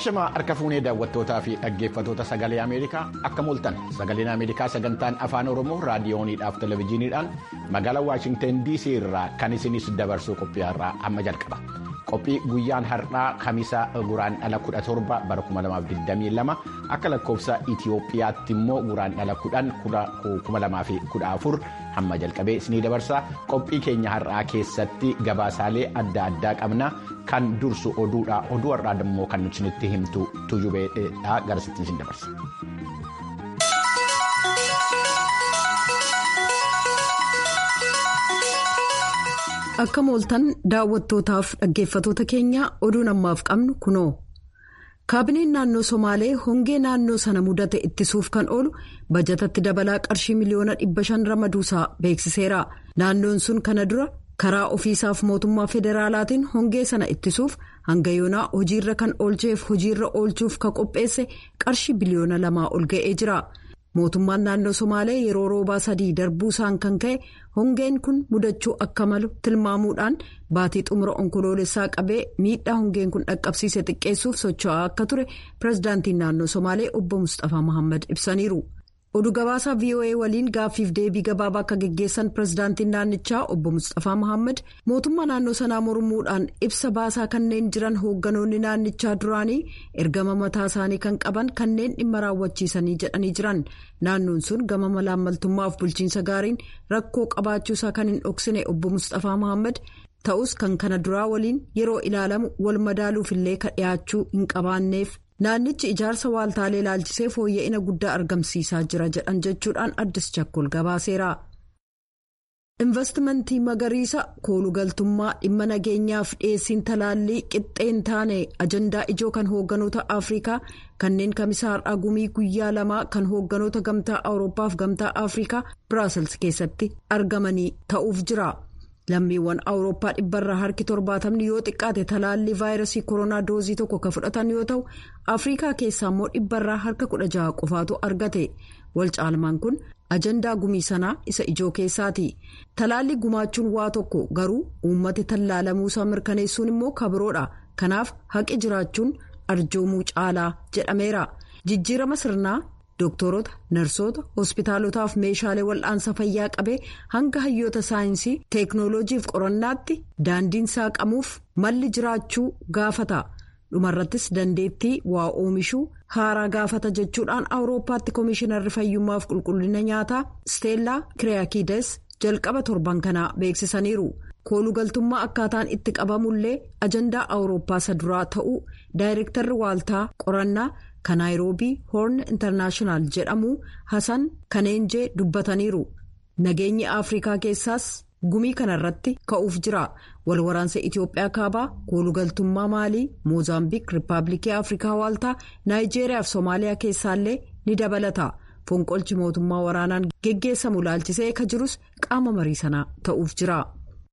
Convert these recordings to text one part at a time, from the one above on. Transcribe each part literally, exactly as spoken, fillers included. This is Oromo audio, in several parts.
Ashamaa harka fuunee daawwattootaa fi dhaggeeffattoota sagalee Ameerikaa akka mooltan sagaleen Ameerikaa sagantaan afaan Oromoo raadiyooniidhaaf televezyiiniidhaan magaalaa Waashingtan D C irraa kan isinis dabarsuu qophiirraa amma jalqaba. Qophii guyyaan har'aa Kamisaa guraandhala kudha torba bara kuma lamaaf digdamii lama akka lakkoofsa Itiyoophiyaatti immoo guraandhala kudhan kuma lamaaf kudha afur hamma jalqabee isinii dabarsaa. Qophii keenya har'aa keessatti gabaasaalee adda addaa qabna. Kan dursu oduudha. Oduu har'aa immoo kan nuti himtu tujubeedhaa garasitti isin dabarsa. Akka mooltan daawwattootaaf dhaggeeffattoota keenya oduun ammaaf qabnu kunoo. Kaabineen naannoo Somaalee hongee naannoo sana mudate ittisuuf kan oolu bajatatti dabalaa qarshii miliyoona dhibba shan ramaduusaa beeksiseera. Naannoon sun kana dura karaa ofiisaaf mootummaa federaalaatiin hongee sana ittisuuf hanga yoonaa hojiirra kan oolcheef hojiirra oolchuuf ka qopheesse qarshii biliyoona lamaa ol ga'ee jira. Mootummaan naannoo Somaalee yeroo roobaa sadii darbuusaan kan ka'e hongeen kun mudachuu akka malu tilmaamuudhaan baatii xumura onkoloolessaa qabee miidhaa hongeen kun dhaqqabsiise xiqqeessuuf socho'aa akka ture pirezidaantiin naannoo Somaalee obbo Mustafaa Mohaammed ibsaniiru. Oduu gabaasaa V O A waliin gaaffiif deebii gabaabaa akka geggeessan pirezidaantiin naannichaa obbo Mustafaa Mohaammed mootummaa naannoo sanaa mormuudhaan ibsa baasaa kanneen jiran hoogganoonni naannichaa duraanii ergama mataa isaanii kan qaban kanneen dhimma raawwachiisanii jedhanii jiran. Naannoon sun gama malaammaltummaaf bulchiinsa gaariin rakkoo qabaachuusaa kan hin dhoksine obbo Mustafaa Mohaammed ta'us kan kana duraa waliin yeroo ilaalamu wal madaaluufillee ka dhiyaachuu hin qabaanneef. Naannichi ijaarsa waaltaalee ilaalchisee fooyya'ina guddaa argamsiisaa jira jedhan jechuudhaan addis chakkol gabaaseera. Investimentii magariisa koolugaltummaa dhimma nageenyaaf dhiyeessiin talaallii qixxeen taane ajandaa ijoo kan hoogganoota Afrikaa kanneen Kamisaa har'aa gumii guyyaa lamaa kan hoogganoota gamtaa Awuroopaaf gamtaa Afrikaa Biraasels keessatti argamanii ta'uuf jira. Lammiiwwan Awurooppaa dhibbarraa harki torbaatamni yoo xiqqaate talaallii vaayirasii koronaa doozii tokko kan fudhatan yoo ta'u Afrikaa keessaa immoo dhibbarraa harka kudha jaha qofaatu argate. Wal caalmaan kun ajandaa gumii sanaa isa ijoo keessaati. Talaallii gumaachuun waa tokko garuu uummati tallaalamuusaa mirkaneessuun immoo kabiroodha. Kanaaf haqi jiraachuun arjoomuu caalaa jedhameera. Jijjiirama sirnaa. Dooktorota, narsoota, hospitaalotaaf meeshaalee wal'aansa fayyaa qabee hanga hayyoota saayinsii teeknooloojiif qorannaatti daandiin saaqamuuf malli jiraachuu gaafata. Dhumarrattis dandeettii waa oomishuu haaraa gaafata jechuudhaan Awurooppaatti Koomishinarri Fayyummaaf Qulqullina Nyaataa Steellaa Kiriyaakides jalqaba torban kanaa beeksisaniiru. Koolugaltummaa akkaataan itti qabamullee ajandaa Awurooppaa isa duraa ta'uu daayirektarri waaltaa qorannaa. Kan Naayiroobii Hoorn Intarnaashinaal jedhamu Hasan Kaneenjee dubbataniiru. Nageenyi Afrikaa keessaas gumii kanarratti ka'uuf jira. Walwaraansa Itiyoophiyaa kaabaa, koolugaltummaa Maalii, Moozaambiik, Riippaabilikii Afrikaa Waaltaa, Naayijeeriyaa fi Soomaaliyaa keessaallee ni dabalata. Fonqolchi mootummaa waraanaan geggeessamu laalchisee ka jirus qaama marii sanaa ta'uuf jira.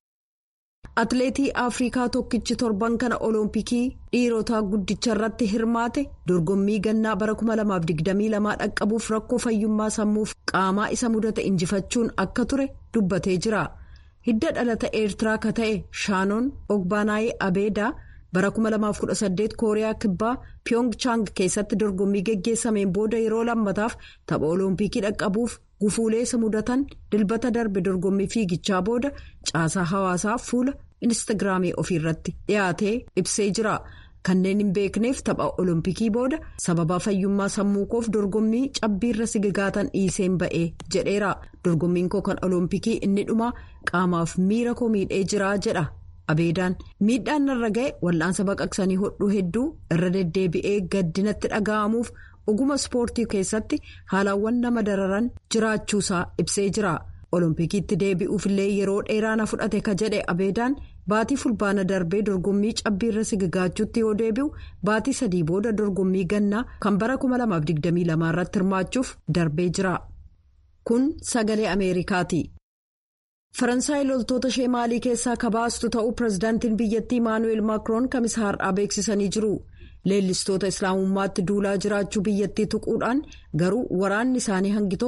Atileetii Afrikaa tokkichi torban kana Olompikii dhiirotaa guddicha irratti hirmaate dorgommii gannaa bara kuma lamaaf digdamii lamaa dhaqqabuuf rakkoo fayyummaa sammuuf qaamaa isa mudate injifachuun akka ture dubbatee jira. Hidda dhalata Eertiraa ka ta'e Shaanoon Ogbaanaayee Abeedaa bara kuma lamaaf kudha saddeet Kooriyaa Kibbaa Piyongchaang keessatti dorgommii geggeessameen booda yeroo lammataaf tapha Olompikii dhaqqabuuf gufuulee isa mudatan dilbata darbe dorgommii fiigichaa booda caasaa hawaasaa fuula Instagiraamii ofiirratti dhiyaatee ibsee jira. Kanneen hin beekneef tapha Olompikii booda sababa fayyummaa sammuu koof dorgommii cabbiirra sigigaatan dhiiseen ba'ee jedheera. Dorgommiin koo kan Olompikii inni dhumaa qaamaaf miira koo miidhee jira jedha. Abeedaan miidhaan narra ga'e wal'aansa baqaqsanii hodhuu hedduu irra deddeebi'ee gaddinatti dhaga'amuuf oguma ispoortii keessatti haalawwan nama dararan jiraachuusaa ibsee jira. Olompikiitti deebi'uufillee yeroo dheeraa na fudhate ka jedhe Abeedaan baatii fulbaana darbee dorgommii cabbiirra sigigaachuutti yoo deebi'u baatii sadii booda dorgommii gannaa kan bara kuma lamaaf digdamii lamaa irratti hirmaachuuf darbee jira. Kun sagalee Ameerikaati. Faransaay loltoota ishee Maalii keessaa kabaastu ta'uu pirezidaantiin biyyattii Maanuweel Maakiroon Kamisaa har'aa beeksisanii jiru. Leellistoota Islaamummaatti duulaa jiraachuu biyyattii tuquudhaan garuu waraanni isaanii hangi tokko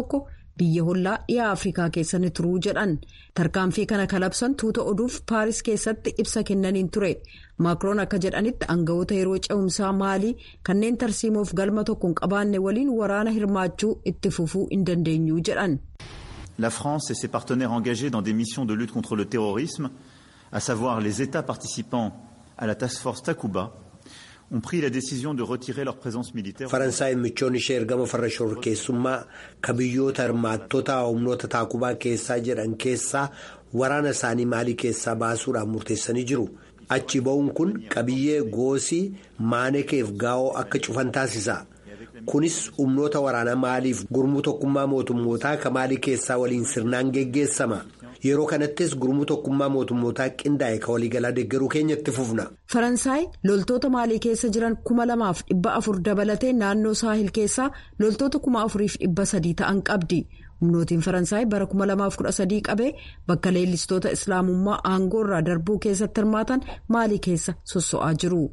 biyya hollaa dhiyaa Afrikaa keessa ni turuu jedhan. Tarkaanfii kana kalabsan tuuta oduuf Paaris keessatti ibsa kennaniin ture. Maakroon akka jedhanitti aangawoota yeroo ce'umsaa Maalii kanneen tarsiimoof galma tokko hin qabaanne waliin waraana hirmaachuu itti fufuu hin dandeenyu jedhan. La France et ses partenaires engagés dans des missions de lutte contre le terrorisme, à savoir les États participants à la task force Takuba, ont pris la décision de retirer leur présence militaire. Faransaay michoonni ishee ergama farra shororkeessummaa kabiyyoota hirmaattota humnoota Taakubaa keessaa jedhan keessaa waraana isaanii Maalii keessaa baasuudhaan murteessanii jiru. Achi ba'uun kun qabiyyee goosii maanekeef gaa'oo akka cufan taasisa. Kunis humnoota waraanaa Maaliif gurmuu tokkummaa mootummootaa ka Maalii keessaa waliin sirnaan geggeessama. Yeroo kanattis gurmuu tokkummaa mootummootaa qindaa'e ka waliigalaa deeggaruu keenyatti fufna. Faransaay loltoota Maalii keessa jiran kuma lamaaf dhibba afur dabalatee naannoo saahil keessaa loltoota kuma afuriif dhibba sadii ta'an qabdi. Humnootiin Faransaay bara kuma lamaaf kudha sadii qabee bakka leellistoota islaamummaa aangoorraa darbuu keessatti hirmaatan Maalii keessa sosso'aa jiru.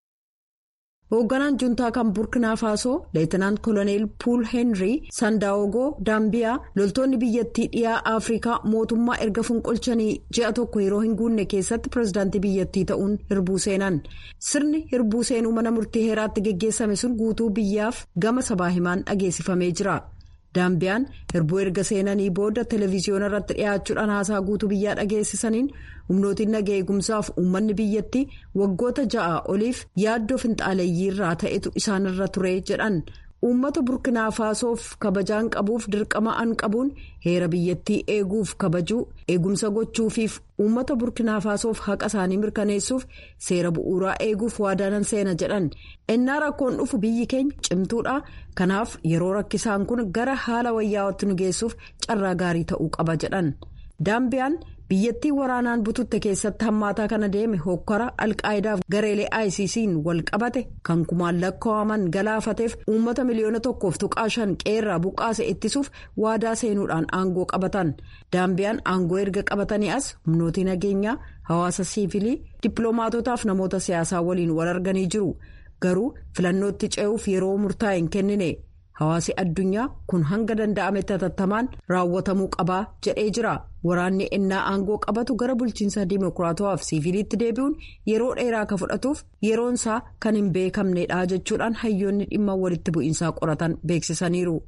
Hoogganaan juntaa kan Burkina Faso Leetinant Koloneel Puul Henry Sandaogoo Daambiyaa loltoonni biyyattii dhiyaa Afrikaa mootummaa erga funqolchanii ji'a tokko yeroo hin guunne keessatti pirezidaantii biyyattii ta'uun hirbuu seenan. Sirni hirbuu seenuu mana murtii heeraatti geggeessame sun guutuu biyyaaf gama sabaa himaan dhageessifamee jira. Daambiyaan hirbuu erga seenanii booda televiziyoona irratti dhiyaachuudhaan haasaa guutuu biyyaa dhageessisaniin humnootiin nagaa eegumsaaf uummanni biyyattii waggoota ja'a oliif yaaddoo finxaaleeyyii irraa ta'etu isaanirra ture jedhan. Uummata Burkina Fasoof kabajaan qabuuf dirqama an qabuun heera biyyattii eeguuf kabajuu eegumsa gochuufiif uummata Burkina Fasoof haqa isaanii mirkaneessuuf seera bu'uuraa eeguuf waadaanan seena jedhan. Ennaa rakkoon dhufu biyyi keenya cimtuudha. Kanaaf yeroo rakkisaan kun gara haala wayyaa'aatti nu geessuuf carraa gaarii ta'uu qaba jedhan. Daambiyaan biyyattii waraanaan bututte keessatti hammaataa kana deeme hokkara alqaayidaaf gareelee I C C'n wal qabate kan kumaan lakkaa'aman galaafateef uummata miliyoona tokkoof tuqaa shan qeerraa buqqaase ittisuuf waadaa seenuudhaan aangoo qabatan. Daambiyaan aangoo erga qabatanii as humnootii nageenyaa hawaasa siivilii dippiloomaatotaaf namoota siyaasaa waliin wal arganii jiru. Garuu filannootti ce'uuf yeroo murtaa'e hin kennine. Hawaasi addunyaa kun hanga danda'ametti hatattamaan raawwatamuu qabaa jedhee jira. Waraanni ennaa aangoo qabatu gara bulchiinsa dimokiraatawaaf siiviliitti deebi'uun yeroo dheeraa akka fudhatuuf yeroonsaa kan hin beekamnedha jechuudhaan hayyoonni dhimma walitti bu'iinsaa qoratan beeksisaniiru.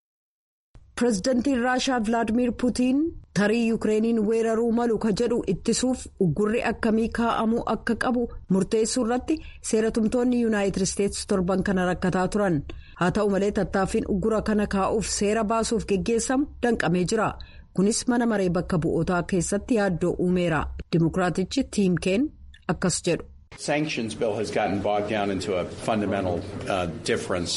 Pireezidantiin Raashaa Vilaadimiir Puutiin tarii Yukireeniin weeraruu malu ka jedhu ittisuuf uggurri akkamii kaa'amuu akka qabu murteessuu irratti seeratumtoonni Yuunaayitid Isteetsi torban kana rakkataa turan. Haa ta'u malee tattaaffiin uggura kana kaa'uuf seera baasuuf geggeessamu danqamee jira. Kunis mana maree bakka bu'ootaa keessatti yaaddoo uumeera. Dimokiraatichi Tiim Keen akkas jedhu. Sanctions bill has gotten bogged down into a fundamental uh, difference.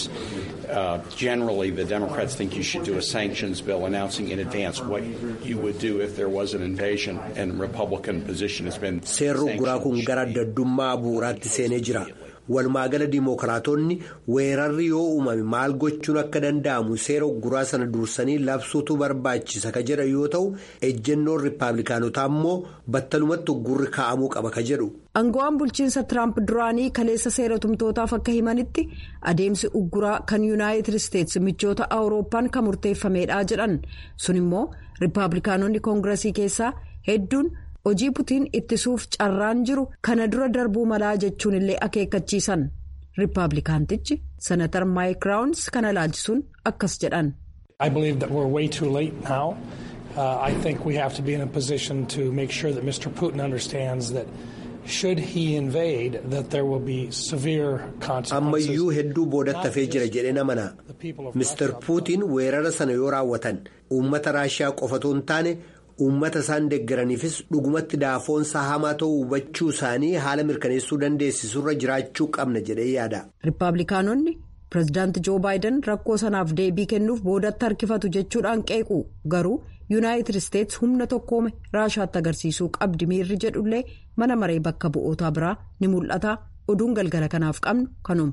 Uh, generally, the Democrats think you should do a sanctions bill announcing in advance what you would do if there was an invasion, and Republican position has been seerri uguraa kun gara daddummaa bu'uuraatti seenee jira. Walumaagala Dimookiraatonni weerarri yoo uumame maal gochuun akka danda'amu seera uguraa sana dursanii labsuutu barbaachisa ka jedha yoo ta'u ejjennoon Riippaabilikaanotaa immoo battalumatti uggurri kaa'amuu qaba ka jedhu. Aangoowwan bulchiinsa Tiraamp duraanii kaleessa seeratumtootaaf akka himanitti adeemsi uguraa kan Yuunaayitid Isteetsi michoota Awurooppaan kan murteeffamedha jedhan. Sun immoo Riippaabilikaanonni Koongireesii keessaa hedduun. Hojii Puutiin ittisuuf carraan jiru kana dura darbuu malaa jechuun illee akeekkachiisan. Riippaabilikaantichi Senatar Maayik Raawuns kana ilaalchisuun akkas jedhan. I believe that we're way too late now. Uh, I think we have to be in a position to make sure that Mister Putin understands that should he invade that there will be severe consequences. Ammayyuu hedduu boodatti hafee jira jedhee namana. Mister Putin weerara sana yoo raawwatan uummata Raashiyaa qofatu hin taane. Uummata isaan deeggaraniifis dhugumatti daafoonsa hamaa ta'uu hubachuu isaanii haala mirkaneessuu dandeessisurra jiraachuu qabna jedhee yaada. Riippaabilikaanonni pireezidaantii Joo Baayiden rakkoo sanaaf deebii kennuuf boodatti harkifatu jechuudhaan qeequ. Garuu Yuunaayitid Isteetsi humna tokkoome Raashaatti agarsiisuu qabdi miirri jedhullee mana maree bakka bu'ootaa biraa ni mul'ata. Oduun galgala kanaaf qabnu kanuma.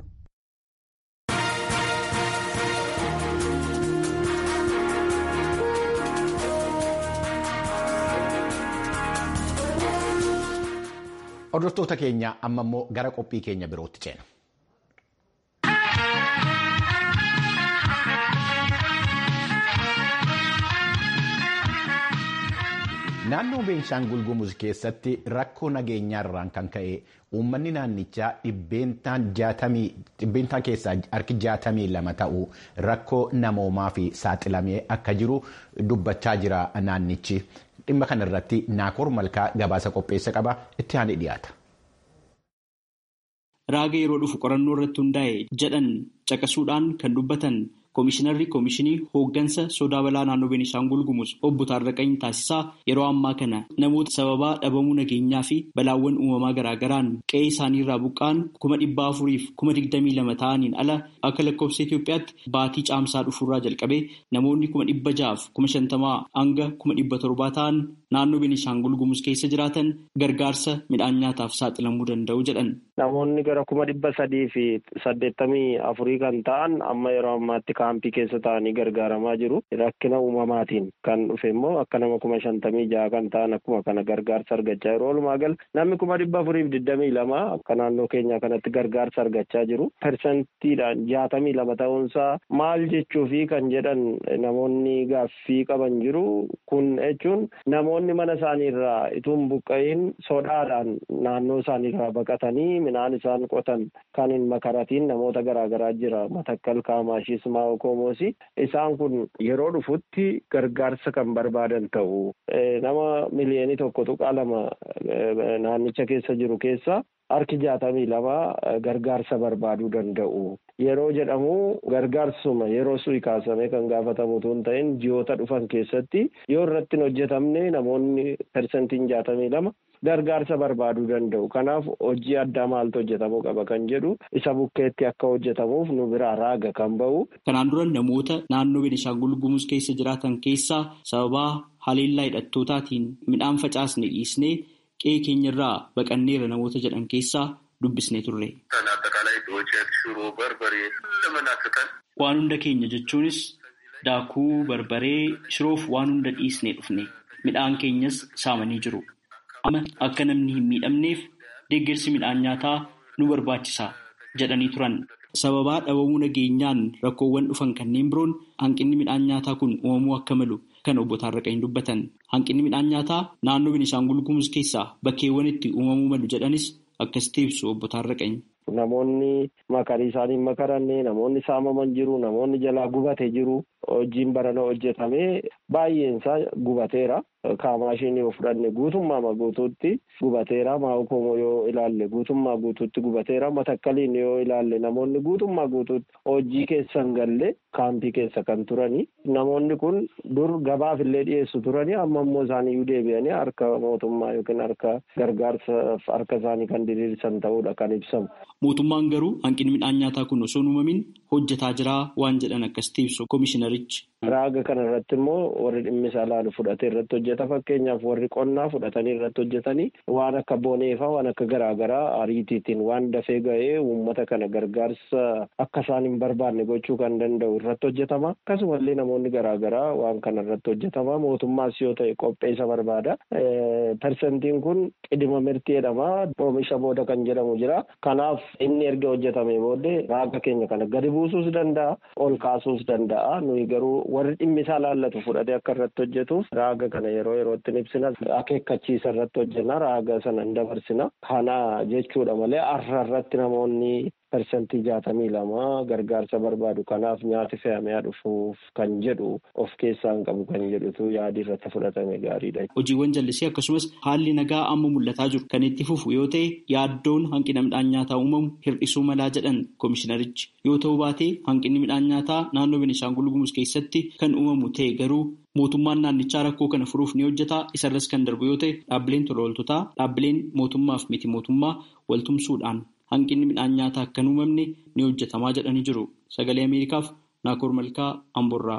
Hordoftoota keenya amma immoo gara qophii keenya birootti ceena. Naannoo Beenshaangul Gumuz keessatti rakkoo nageenyaarraan kan ka'e uummanni naannichaa dhibbeentaa keessaa harki jaatamii lama ta'u rakkoo namoomaa fi saaxilamee akka jiru dubbachaa jira naannichi. Dhimma kana irratti Naakoor Malkaa gabaasa qopheessa qaba itti aanee dhiyaata. Raaga yeroo dhufu qorannoo irratti hundaa'e jedhan caqasuudhaan kan dubbatan Koomishinarri Koomishinii hooggansa sodaa balaa naannoo Beenishaangul Gumuz obbo Taarraqany Taasisaa yeroo ammaa kana namoota sababaa dhabamuu nageenyaa fi balaawwan uumamaa garaagaraan qe'ee isaaniirraa buqqaan kuma dhibba afuriif kuma digdamii lama ta'aniin ala akka lakkoofsa Itoophiyaatti baatii caamsaa dhufurraa jalqabee namoonni kuma dhibba ja'aaf kuma shantamaa hanga kuma dhibba torbaa ta'an naannoo Beenishaangul Gumuz keessa jiraatan gargaarsa midhaan nyaataaf saaxilamuu danda'u jedhan. Namoonni gara kuma dhibba sadii fi saddeettamii afurii kan ta'an amma yeroo ammaatti kaampii keessa ta'anii gargaaramaa jiru. Rakkina uumamaatiin kan dhufe immoo akka nama kuma shantamii jaha kan ta'an akkuma kana gargaarsa argachaa jiru. Walumaa gala namni kuma dhibba afuriif digdamii lama akka naannoo keenyaa kanatti gargaarsa argachaa jiru. Persentiidhaan jaatamii lama ta'uunsaa maal jechuufi kan jedhan namoonni gaaffii qaban jiru. Kun jechuun namoonni mana isaaniirraa ituun buqqa'iin sodaadhaan naannoo isaaniirraa baqatanii midhaan isaan qotan kan hin makaratiin namoota garaagaraa jira. Matakkal Kaamaashis Maa'okoomosi isaan kun yeroo dhufutti gargaarsa kan barbaadan ta'u nama miliyoonii tokko tuqaa lama naannicha keessa jiru keessa harki jaatamii lama gargaarsa barbaaduu danda'u. Yeroo jedhamu gargaarsuma yeroo su'i kaasamee kan gaafatamu tun ta'in ji'oota dhufan keessatti yoo irratti hin hojjetamne namoonni persentiin jaatamii lama gargaarsa barbaaduu danda'u. Kanaaf hojii addaa maaltu hojjetamuu qaba kan jedhu isa bukkeetti akka hojjetamuuf nu biraa raaga kan ba'u. Kanaan dura namoota naannoo Beenishaangul Gumuz keessa jiraatan keessaa sababaa haleellaa hidhattootaatiin midhaan facaasne dhiisnee qe'ee keenyarraa baqanneera namoota jedhan keessaa dubbisnee turre. Waan hunda keenya jechuunis daakuu, barbaree, shiroof waan hunda dhiisnee dhufne midhaan keenyas saamanii jiru. Amma akka namni hin miidhamneef deeggarsi midhaan nyaataa nu barbaachisa jedhanii turan. Sababaa dhabamuu nageenyaan rakkoowwan dhufan kanneen biroon hanqinni midhaan nyaataa kun uumamuu akka malu kan obbo Taarraqany dubbatan. Hanqinni midhaan nyaataa naannoo Beenishaangul Gumuz keessaa bakkeewwan itti uumamuu malu jedhanis akkasitti ibsu obbo Taarraqany. Namoonni makarii isaanii makaranne, namoonni saamaman jiru, namoonni jalaa gubate jiru. Hojiin barana hojjetamee baay'een isaa gubateera. Kaamaashiin yoo fudhanne guutummaa guutuutti gubateera. Maa'okoomoo yoo ilaalle guutummaa guutuutti gubateera. Matakkaliin yoo ilaalle namoonni guutummaa guutuutti hojii keessa hin galle kaampii keessa kan turani. Namoonni kun dur gabaaf illee dhiyeessu turani. Amma immoo isaanii deebi'anii harka mootummaa yookiin harka gargaarsaaf harka isaanii kan diriirsan ta'uudha kan ibsamu. Mootummaan garuu hanqinni midhaan nyaataa kun osoo hin uumamin hojjetaa jira waan jedhan akkasitti ibsu koomishinarichi. Raaga kana irratti immoo warri dhimmi isaa ilaalu fudhatee irratti hojjeta. Fakkeenyaaf warri qonnaa fudhatanii irratti hojjetanii waan akka boneefaa waan akka garaagaraa ariitiitiin waan dafee ga'ee uummata kana gargaarsa akka isaan hin barbaanne gochuu kan danda'u irratti hojjetama. Akkasumallee namoonni garaagaraa waan kana irratti hojjetama. Mootummaas yoo ta'e qopheessa barbaada. Persentiin kun qidima mirtii jedhama. Oomisha booda kan jedhamu jira. Kanaaf inni erga hojjetame booddee raaga keenya kana gadi buusuus danda'a, ol kaasuus danda'a. Nuyi garuu warri dhimmi isaa laallatu fudhatee akka irratti hojjetuuf raaga kana yeroo yerootti ibsina akeekkachiisa irratti hojjenna raaga sana hin dabarsina. Kana jechuudha malee har'a irratti namoonni persentii jaatamii lama gargaarsa barbaadu kanaaf nyaati fe'amee dhufuuf kan jedhu of keessaa hin qabu kan jedhutu yaadi irratti fudhatame gaariidha. Hojiiwwan jallisii akkasumas haalli nagaa amma mul'ataa jiru kan itti fufu yoo ta'e yaaddoon hanqina midhaan nyaataa uumamu hir'isuu malaa jedhan koomishinarichi. Yoo ta'uu baatee hanqinni midhaan nyaataa naannoo Beenishaangul Gumuz keessatti kan uumamu ta'e garuu mootummaan naannichaa rakkoo kana furuuf ni hojjeta. Isarras kan darbu yoo ta'e dhaabbileen tola ooltotaa, dhaabbileen mootummaaf miti mootummaa waltumsuudhaan hanqinni midhaan nyaataa akka hin uumamne ni hojjetamaa jedhanii jiru. Sagalee Ameerikaaf Naakoor Malkaa Amborraa.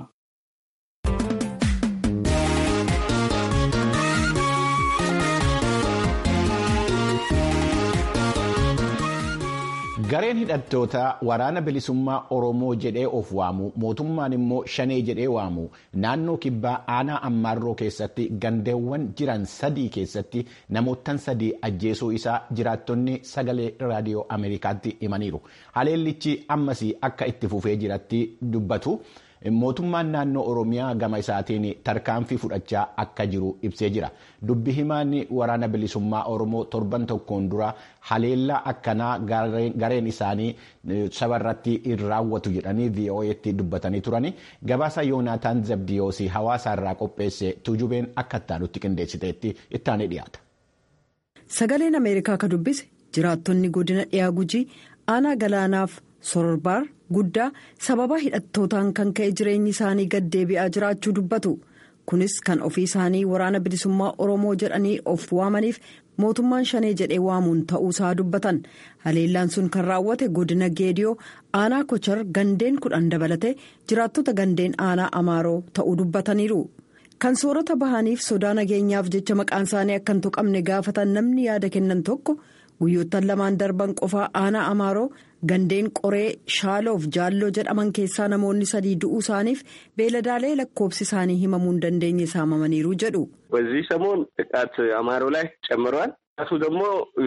Gareen hidhattoota waraana bilisummaa Oromoo jedhee of waamu mootummaan immoo shanee jedhee waamu naannoo kibbaa aanaa Ammaarroo keessatti gandeewwan jiran sadii keessatti namoottan sadii ajjeesuu isaa jiraattonni sagalee raadiyoo Ameerikaatti himaniiru. Haleellichi ammasii akka itti fufee jiratti dubbatu. mootummaan naannoo Oromiyaa gama isaatiin tarkaanfii fudhachaa akka jiru ibsee jira. Dubbi himaan waraana bilisummaa Oromoo torban tokkoon dura haleellaa akkanaa gareen isaanii saba irratti hin raawwatu jedhanii V O A'tti dubbatanii turani. Gabaasa Yoonaataan Zabdiyoosii hawaasa irraa qopheesse Tuujubeen akka ittaanutti qindeessiteetti ittaanee dhiyaata. Sagaleen Ameerikaa ka dubbise jiraattonni godina dhiyaa Gujii aanaa galaanaaf sororbaar guddaa sababa hidhattootaan kan ka'e jireenyi isaanii gad deebi'aa jiraachuu dubbatu. Kunis kan ofii isaanii waraana bilisummaa Oromoo jedhanii of waamaniif mootummaan shanee jedhee waamuun ta'uusaa dubbatan. Haleellaan sun kan raawwate godina Geediyoo aanaa Kochar gandeen kudhan dabalatee jiraattota gandeen aanaa Amaaroo ta'uu dubbataniiru. Kan soorata bahaniif sodaa nageenyaaf jecha maqaan isaanii akka hin tuqamne gaafatan namni yaada kennan tokko guyyoottan lamaan darban qofaa aanaa Amaaroo gandeen qoree shaaloof jaalloo jedhaman keessaa namoonni sadii du'uu isaaniif beeladaalee lakkoobsi isaanii himamuu hin dandeenye saamamaniiru jedhu. በዚህ ሰሞን ጥቃት አማሮ ላይ ጨምሯል። እሱ ደግሞ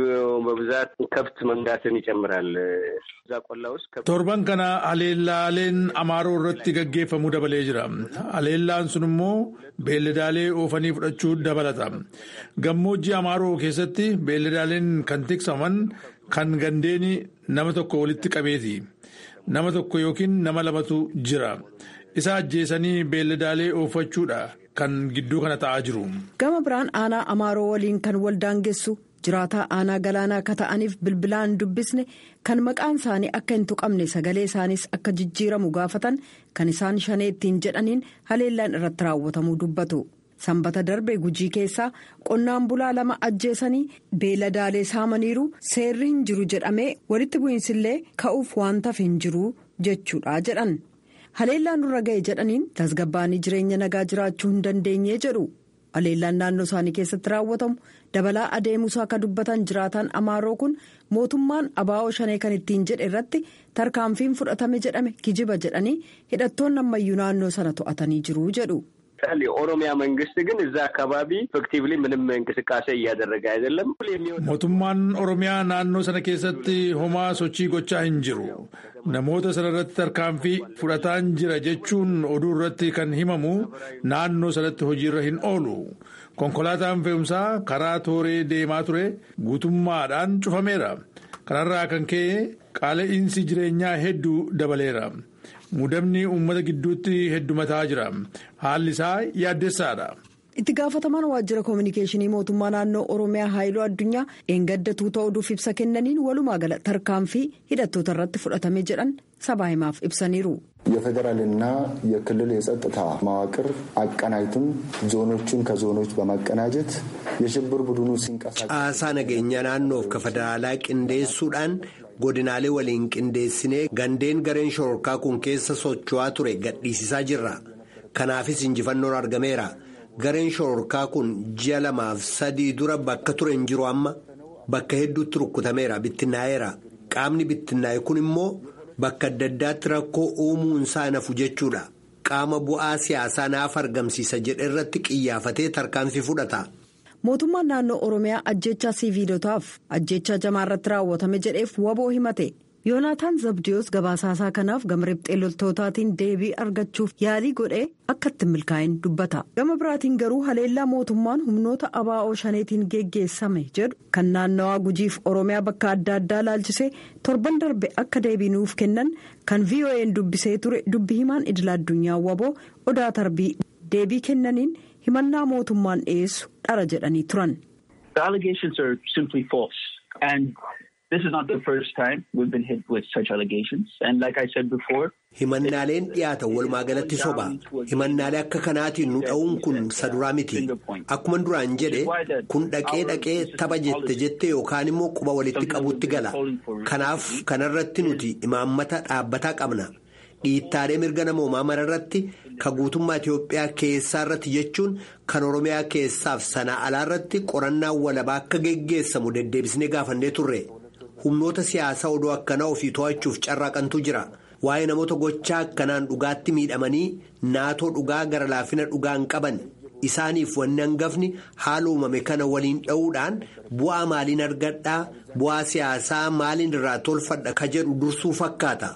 በብዛት ከብት መንጋትን ይጨምራል። እዛ ቆላ ውስጥ torban kana haleellaaleen Amaaroo irratti gaggeeffamuu dabalee jira. Haleellaan sun immoo beeladaalee oofanii fudhachuu dabalata. Gammoojjii Amaaroo keessatti beeladaaleen kan tiksaman kan gandeeni nama tokko walitti qabeeti. Nama tokko yookiin nama lamatu jira. Isa ajjeesanii beeladaalee oofachuudha kan gidduu kana ta'aa jiru. Gama biraan aanaa Amaaroo waliin kan waldaangessu jiraataa aanaa galaanaa akka ta'aniif bilbilaan dubbisne kan maqaan isaanii akka hin tuqamne sagalee isaaniis akka jijjiiramu gaafatan kan isaan shanee ittiin jedhaniin haleellaan irratti raawwatamuu dubbatu. Sanbata darbe Gujii keessaa qonnaan bulaa lama ajjeesanii beeladaalee saamaniiru seerri hin jiru jedhamee walitti bu'iinsillee ka'uuf waan tafe hin jiru jechuudha jedhan. Haleellaan nurra ga'e jedhaniin tasgabbaanii jireenya nagaa jiraachuu hin dandeenye jedhu. Haleellaan naannoo isaanii keessatti raawwatamu dabalaa adeemuusaa akka dubbatan jiraataan Amaaroo kun mootummaan abaa'oo shanee kan ittiin jedhe irratti tarkaanfiin fudhatame jedhame kijiba jedhanii hidhattoonni ammayyuu naannoo sana to'atanii jiru jedhu. የኦሮሚያ መንግስት ግን እዛ አካባቢ ኢፌክቲቭሊ ምንም እንቅስቃሴ እያደረገ አይደለም። mootummaan Oromiyaa naannoo sana keessatti homaa sochii gochaa hin jiru. Namoota sana irratti tarkaanfii fudhataan jira jechuun oduu irratti kan himamu naannoo sanatti hojiirra hin oolu. Konkolaataan fe'umsaa karaa tooree deemaa ture guutummaadhaan cufameera. Kanarraa kan ka'e qaala'insi jireenyaa hedduu dabaleera. Mudamni uummata gidduutti heddumataa jira. Haalli isaa yaaddessaadha. Itti gaafatamaan waajjira koominikeeshinii mootummaa naannoo Oromiyaa Haayiluu Addunyaa eeggaddatuu ta'uudhuuf ibsa kennaniin walumaa gala tarkaanfii hidhattoota irratti fudhatame jedhan sabaa himaaf ibsaniiru. የፌዴራልና የክልል የጸጥታ መዋቅር አቀናጅቱን ዞኖቹን ከዞኖች በማቀናጀት የሽብር ቡድኑ ሲንቀሳቀስ ጫሳ ነገኛ ናannoof ka federaalaa qindeessuudhaan godinaalee waliin qindeessinee gandeen gareen shororkaa kun keessa socho'aa ture gadhiisisaa jirra. Kanaafis injifannoon argameera. Gareen shororkaa kun ji'a lamaaf sadii dura bakka ture hin jiru amma bakka hedduutti rukkutameera bittinnaa'eera. Qaamni bittinnaa'e kun immoo bakka adda addaatti rakkoo uumuun isaa nafu jechuudha. Qaama bu'aa siyaasaa naaf argamsiisa jedhe irratti qiyyaafatee tarkaanfii fudhata. Mootummaan naannoo Oromiyaa ajjechaa siiviilotaaf ajjechaa jamaa irratti raawwatame jedheef waboo himate. Yoonaataan Zabdiyoos gabaasaasaa kanaaf gama riphxee loltootaatiin deebii argachuuf yaalii godhee akka itti milkaa'in dubbata. Gama biraatiin garuu haleellaa mootummaan humnoota abaa'oo shaneetiin geggeessame jedhu kan naannawaa Gujiif Oromiyaa bakka adda addaa laalchisee torban darbe akka deebii nuuf kennan kan V O A'n dubbisee ture dubbi himaan idil addunyaa waboo odaa tarbii deebii kennaniin himannaa mootummaan dhiyeessu dhara jedhanii turan. The allegations are simply false and this is not the first time we've been hit with such allegations and like I said before. Himannaaleen dhiyaatan walumaa galatti soba. Himannaalee akka kanaatiin nu dha'uun kun saduraa miti. Akkuma duraan jedhe kun dhaqee dhaqee tapha jette jettee yookaan immoo quba walitti qabuutti gala. Kanaaf kanarratti nuti imaammata dhaabbataa qabna. Dhiittaalee mirga namoomaa mararratti ka guutummaa Itoophiyaa keessaa irratti jechuun kan Oromiyaa keessaaf sanaa alaa irratti qorannaa walabaa akka geggeessamu deddeebisnee gaafannee turre. Humnoota siyaasaa odoo akkanaa ofii to'achuuf carraaqantu jira. Waa'ee namoota gochaa akkanaan dhugaatti miidhamanii naatoo dhugaa gara laafina dhugaan qaban. Isaaniif wanni hangafni haala uumame kana waliin dha'uudhaan bu'aa maaliin argadhaa bu'aa siyaasaa maaliin irraa tolfadha ka jedhu dursuu fakkaata.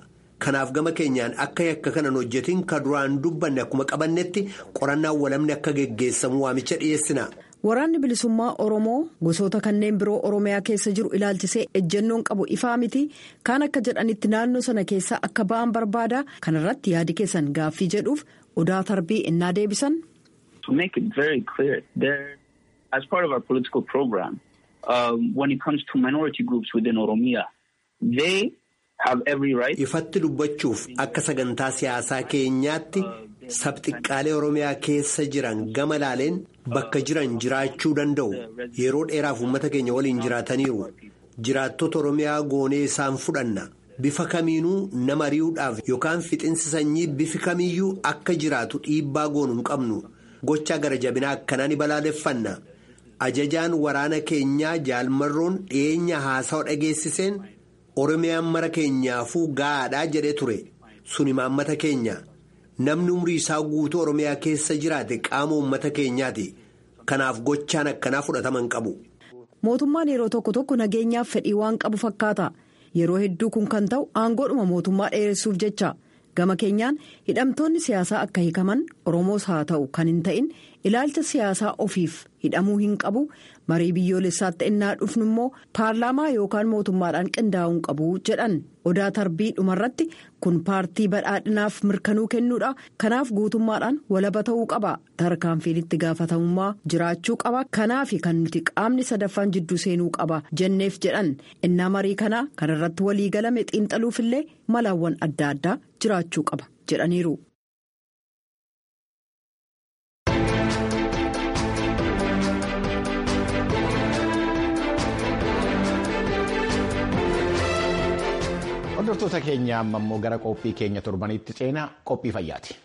Kanaaf gama keenyaan akka yakka kanan hojjetiin ka duraan dubbanne akkuma qabannetti qorannaan walamni akka geggeessamu waamicha dhiyeessina. Waraanni bilisummaa Oromoo gosoota kanneen biroo Oromiyaa keessa jiru ilaalchisee ejjennoon qabu ifaa miti. Kaan akka jedhanitti naannoo sana keessa akka ba'an barbaada. Kanarratti yaadi keessan gaaffii jedhuuf Odaa Tarbii innaa deebisan. To make it very clear, there, as part of our political program, um, when it comes to minority groups within Oromia, they have every right. Ifatti dubbachuuf akka sagantaa siyaasaa keenyaatti sabxiqqaalee Oromiyaa keessa jiran gama laaleen bakka jiran jiraachuu danda'u. Yeroo dheeraaf uummata keenya waliin jiraataniiru. Jiraattota Oromiyaa goonee isaan fudhanna. Bifa kamiinuu nama ari'uudhaaf yookaan fixinsi sanyii bifi kamiyyuu akka jiraatu dhiibbaa goonuu hin qabnu. Gochaa gara jabinaa akkanaa ni balaaleffanna. Ajajaan waraana keenyaa jaalmarroon dhiyeenya haasawa dhageessiseen Oromiyaan mara keenyaafuu gaadhaa jedhee ture. Suni maammata keenya. Namni umrii isaa guutuu Oromiyaa keessa jiraate qaama uummata keenyaati. Kanaaf gochaan akkanaa fudhataman qabu. Mootummaan yeroo tokko tokko nageenyaaf fedhii waan qabu fakkaata. Yeroo hedduu kun kan ta'u aangoodhuma mootummaa dheeressuuf jecha. Gama keenyaan hidhamtoonni siyaasaa akka hiikaman Oromoos haa ta'u kan hin ta'in ilaalcha siyaasaa ofiif hidhamuu hin qabu. Marii biyyoolessaatti innaa dhufnu immoo paarlaamaa yookaan mootummaadhaan qindaa'uu qabu jedhan. Odaa Tarbii dhumarratti kun paartii badhaadhinaaf mirkanuu kennuudha. Kanaaf guutummaadhaan walaba ta'uu qaba. Tarkaanfiin itti gaafatamummaa jiraachuu qaba. Kanaaf kan nuti qaamni sadaffaan jidduu seenuu qaba jenneef jedhan. Innaa marii kanaa kanarratti walii galame xiinxaluufillee malaawwan adda addaa jiraachuu qaba jedhaniiru. Hordoftoota keenya amma immoo gara qophii keenya torbanitti ceenaa qophii fayyaati.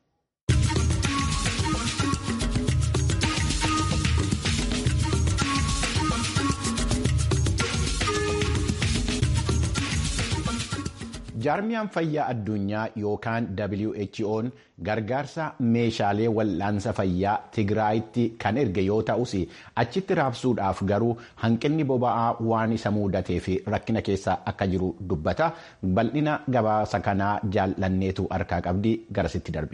Jaarmiyaan fayyaa addunyaa yookaan W H O'n gargaarsa meeshaalee wal'aansa fayyaa Tigraayitti kan erge yoo ta'us achitti raabsuudhaaf garuu hanqinni boba'aa waan isa mudatee fi rakkina keessa akka jiru dubbata. Bal'ina gabaasa kanaa jaallanneetu harkaa qabdi garasitti darbe.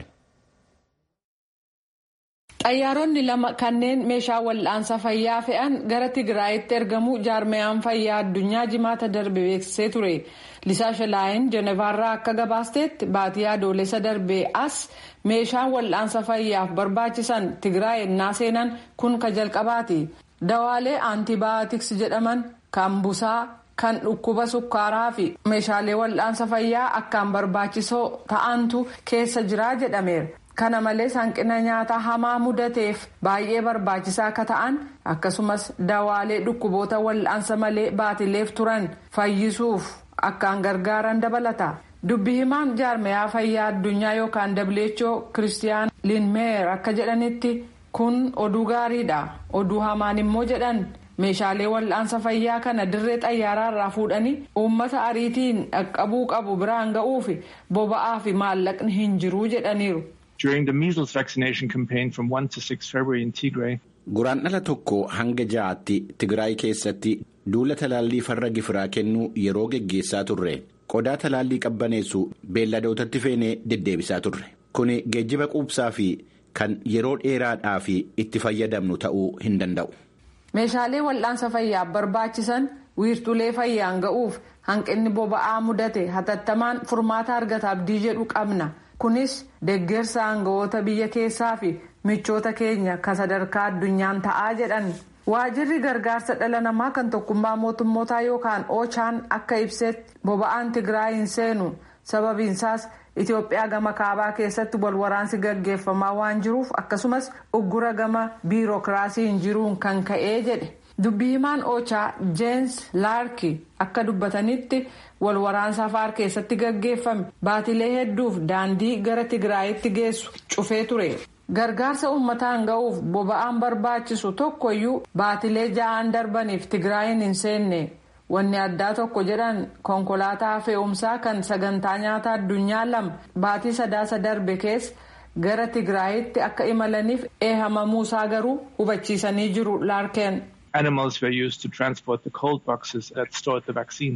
Xayyaaronni lama kanneen meeshaa wal'aansa fayyaa fe'an gara Tigraayitti ergamu jaarmiyaan fayyaa addunyaa jimaata darbe beeksisee ture. Lisaa Shalaayin Jenevaarraa akka gabaasteetti baatii adoolessa darbee as meeshaan wal'aansa fayyaaf barbaachisan Tigraay ennaa seenan kun ka jalqabaati. Dawaalee aantibaayootiks jedhaman kan busaa kan dhukkuba sukkaaraa fi meeshaalee wal'aansa fayyaa akkaan barbaachisoo ta'antu keessa jiraa jedhameera. Kana malees hanqina nyaataa hamaa mudateef baay'ee barbaachisaa akka ta'an akkasumas dawaalee dhukkuboota wal'aansa malee baatileef turan fayyisuuf akkaan gargaaran dabalata. Dubbi himaan jaarmiyaa fayyaa addunyaa yookaan W H O Kiristiyaan Linmeer akka jedhanitti kun oduu gaariidha. Oduu hamaan immoo jedhan meeshaalee wal'aansa fayyaa kana dirree xayyaaraarraa fuudhanii uummata ariitiin dhaqqabuu qabu biraan ga'uuf boba'aa fi maallaqni hin jiru jedhaniiru. During the measles vaccination campaign from one to six February in Tigray. Guraandhala tokko hanga ja'aatti Tigraay keessatti duula talaallii farra gifiraa kennuu yeroo geggeessaa turre. Qodaa talaallii qabbaneessu beelladootatti feenee deddeebisaa turre. Kuni geejjiba quubsaa fi kan yeroo dheeraadhaaf itti fayyadamnu ta'uu hin danda'u. Meeshaalee wal'aansa fayyaaf barbaachisan wiirtulee fayyaan ga'uuf hanqinni boba'aa mudate hatattamaan furmaata argata abdii jedhu qabna. Kunis deeggarsa aangawoota biyya keessaa fi michoota keenya kan sadarkaa addunyaan ta'aa jedhan. Waajirri gargaarsa dhala namaa kan tokkummaa mootummootaa yookaan Ochaan akka ibsetti boba'aan Tigraay hin seenu. Sababiinsaas Itoophiyaa gama kaabaa keessatti wal waraansi gaggeeffamaa waan jiruuf akkasumas uggura gama biirokiraasii hin jiruun kan ka'ee jedhe. Dubbii himaan Ochaa Jeensi Laarki akka dubbatanitti wal waraansa Afaar keessatti gaggeeffame baatilee hedduuf daandii gara Tigraayitti geessu cufee ture. Gargaarsa uummataan ga'uuf boba'aan barbaachisu tokkoyyuu baatilee ja'aan darbaniif Tigraayin hin seenne. Wanni addaa tokko jedhan konkolaataa fe'umsaa kan sagantaa nyaataa addunyaa lama baatii sadaasa darbe keessa gara Tigraayitti akka imalaniif eehamamuusaa garuu hubachiisanii jiru Laarkeen. Animals were used to transport the cold boxes that stored the vaccines.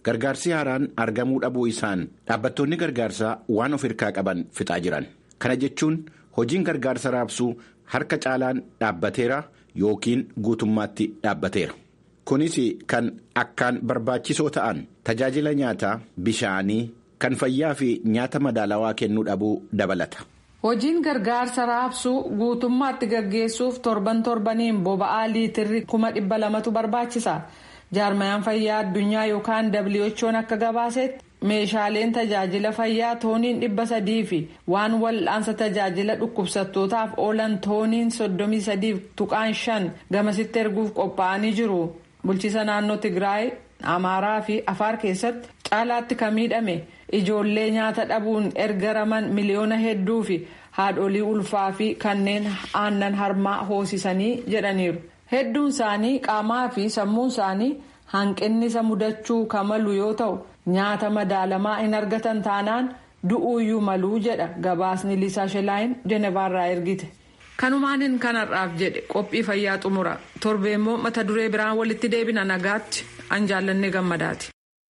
gargaarsi haaraan argamuu dhabuu isaan dhaabbattoonni gargaarsaa waan of hirkaa qaban fixaa jiran. Kana jechuun hojiin gargaarsa raabsuu harka caalaan dhaabbateera yookiin guutummaatti dhaabbateera. Kunis kan akkaan barbaachisoo ta'an tajaajila nyaataa, bishaanii, kan fayyaa fi nyaata madaalawaa kennuu dhabuu dabalata. Hojiin gargaarsa raabsuu guutummaatti gaggeessuuf torban torbaniin boba'aa liitirri kuma dhibba lamatu barbaachisa. Jaarmayaan fayyaa addunyaa yookaan W H O'n akka gabaasetti meeshaaleen tajaajila fayyaa tooniin dhibba sadii fi waan wal'aansa tajaajila dhukkubsattootaaf oolan tooniin soddomii sadii tuqaan shan gamasitti erguuf qophaa'anii jiru. Bulchiisa naannoo Tigraay, Amaaraa fi Afaar keessatti caalaatti kan miidhame ijoollee nyaata dhabuun ergaraman miliyoona hedduu fi haadholii ulfaa fi kanneen aannan harmaa hoosisanii jedhaniiru. Hedduun isaanii qaamaa fi sammuun isaanii hanqinni isa mudachuu kamalu yoo ta'u nyaata madaalamaa hin argatan taanaan du'uuyyuu maluu jedha gabaasni Liisaa Shelaayin Jenevaarraa ergite. Kanumaanin kanarraaf jedhe qophii fayyaa xumura torbee immoo mata duree biraan walitti deebina nagaatti an jaallanne gammadaati.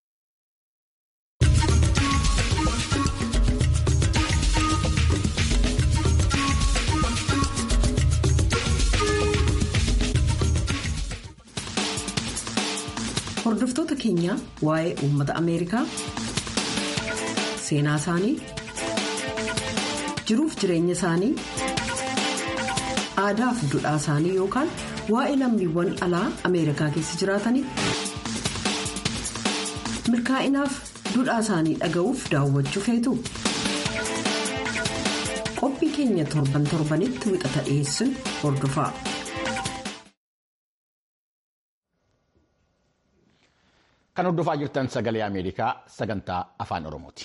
Hordoftoota keenya waa'ee uummata Ameerikaa seenaa isaanii jiruuf jireenya isaanii aadaa fi duudhaa isaanii yookaan waa'ee lammiiwwan alaa Ameerikaa keessa jiraatanii milkaa'inaaf duudhaa isaanii dhaga'uuf daawwachuu feetu. Qophii keenya torban torbanitti wixata dhiyeessuun hordofaa. Kan hordofaa jirtan sagalee Ameerikaa sagantaa afaan Oromooti.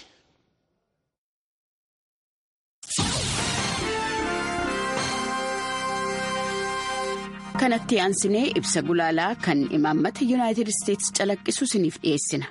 Kanatti aansinee ibsa gulaalaa kan imaammata Yuunaayitid Isteetsi calaqqisu isiniif dhiyeessina.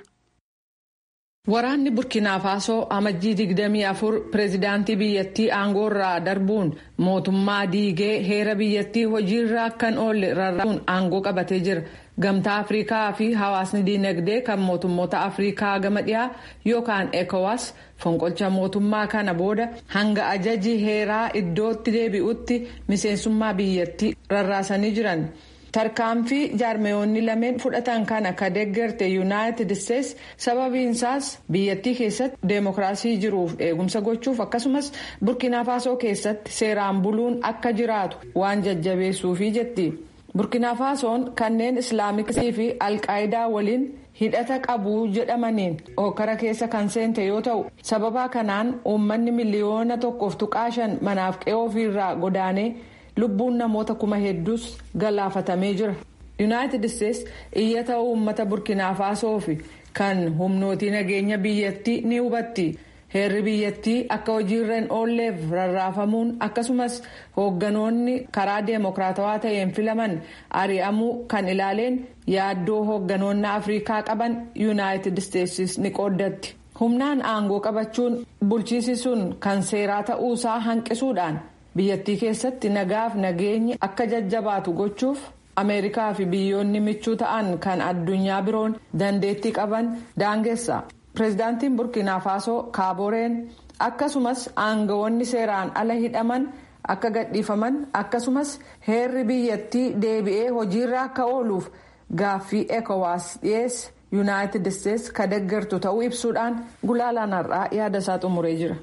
Waraanni Burkina Faasoo amajjii digdamii afur pireezidaantii biyyattii aangoorraa darbuun mootummaa diigee heera biyyattii hojiirra akkan oolle rarraasuun aangoo qabatee jira. Gamtaa Afrikaa fi hawaasni diinagdee kan mootummoota Afrikaa gama dhiyaa yookaan ECOWAS fonqolcha mootummaa kana booda hanga ajaji heeraa iddootti deebi'utti miseensummaa biyyattii rarraasanii jiran. Tarkaanfii jaarmeeyoonni lameen fudhatan kana ka deeggarte Yuunaayitid Isteetsi sababiinsaas biyyattii keessatti deemokiraasii jiruuf eegumsa gochuuf akkasumas Burkina Faasoo keessatti seeraan buluun akka jiraatu waan jajjabeessuufi jetti. Burkina Faasoon kanneen Islaamikii fi Alqaayidaa waliin hidhata qabu jedhamaniin hokkara keessa kan seente yoo ta'u sababa kanaan uummanni miliyoona tokkoof tuqaa shan manaaf qe'oo ofiirraa godaanee lubbuun namoota kuma hedduus galaafatamee jira. Yuunaayitid Isteetsi iyyata uummata Burkina Faasoo fi kan humnootii nageenya biyyattii ni hubatti. Heerri biyyattii akka hojiirra hin oolleef rarraafamuun akkasumas hoogganoonni karaa deemokiraatawaa ta'een filaman ari'amuu kan ilaaleen yaaddoo hoogganoonni Afrikaa qaban Yuunaayitid Isteetsis ni qooddatti. Humnaan aangoo qabachuun bulchiisi sun kan seeraa ta'uusaa hanqisuudhaan biyyattii keessatti nagaaf nageenyi akka jajjabaatu gochuuf Ameerikaa fi biyyoonni michuu ta'an kan addunyaa biroon dandeettii qaban daangessa. Pireezidaantiin Burkina Faasoo Kaaboreen akkasumas aangawoonni seeraan ala hidhaman akka gadhiifaman akkasumas heerri biyyattii deebi'ee hojiirra akka ooluuf gaaffii ECOWAS dhiyeesse Yuunaayitid Isteetsi ka deeggartu ta'uu ibsuudhaan gulaalaan har'aa yaada isaa xumuree jira.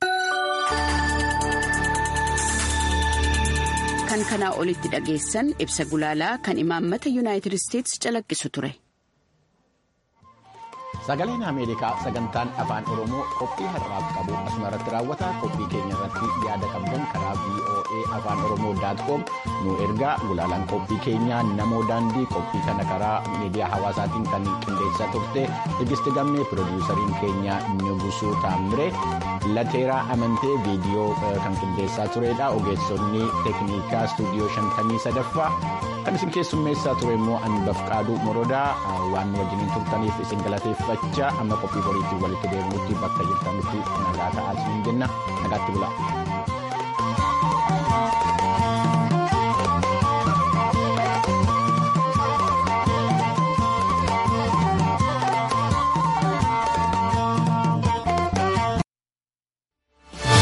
Kan kanaa olitti dhageessan ibsa gulaalaa kan imaammata Yuunaayitid Isteetsi calaqqisu ture. Sagaleen Ameerikaa sagantaan afaan Oromoo qophii har'aaf qabu asuma irratti raawwata. Qophii keenya irratti yaada qabdan karaa V O A afaan Oromoo dot com nu ergaa. Gulaalaan qophii keenyaa namoo daandii qophii kana karaa miidiyaa hawaasaatiin kan qindeessaa turte Tigisti Gammee, piroodiisariin keenyaa Nugusuu Taamiree, Lateeraa Amantee viidiyoo kan qindeessaa turedha. Ogeessonni teeknikaa istuudiyoo shantamii sadaffaa kan isin keessummeessaa ture immoo Anbafqaaduu Morodaa waan wajjiniin turtaniif isin galateeffachaa amma qophii boriitiin walitti deebinutti bakka jirtanitti nagaa ta'aa isiniin jenna. Nagaatti bulaa.